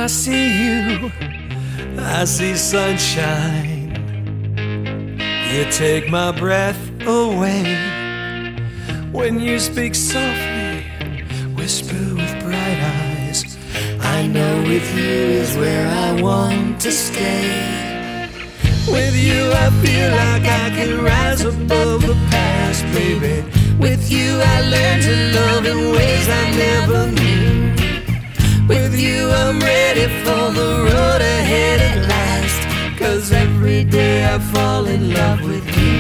see you, I see sunshine. You take my breath away. When you speak softly, whisper with bright eyes, I know with you is where I want to stay. With you I feel like I can rise above the past, baby. With you I learn to love in ways I never knew. With you I'm ready for the road ahead at last, 'cause every day I fall in love with you.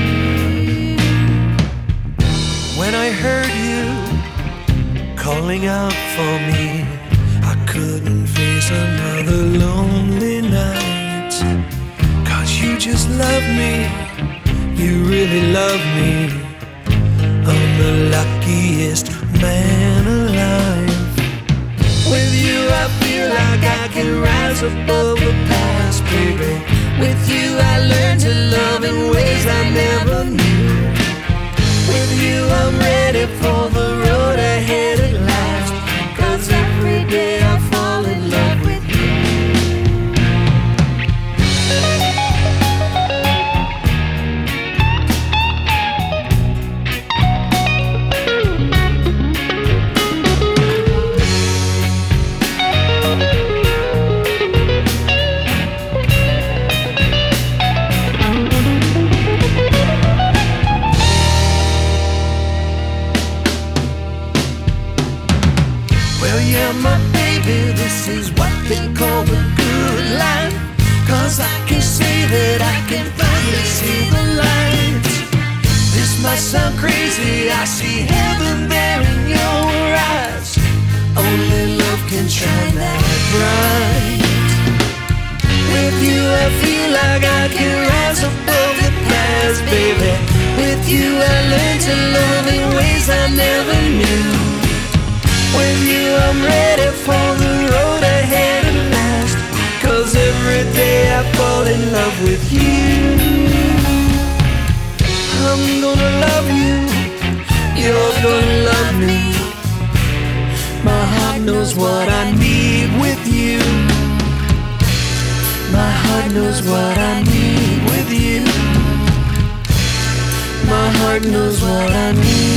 When I heard you calling out for me, I couldn't face another lonely night. 'Cause you just love me, you really love me. I'm the luckiest man alive. With you I feel like I can rise above the past, baby. With you I learn to love in ways I never knew. With you I'm ready for the road ahead at last, 'cause every day I fall in love with you. Well, yeah, my baby, this is what they call the good life. 'Cause I can say that I can finally see the light. This might sound crazy, I see heaven there in your eyes. Only love can shine that bright. With you I feel like I can rise above the past, baby. With you I learn to love in ways I never knew. With you I'm ready for the road ahead at last, 'cause every day I fall in love with you. I'm gonna love you, you're gonna love me. My heart knows what I need with you. My heart knows what I need with you. My heart knows what I need.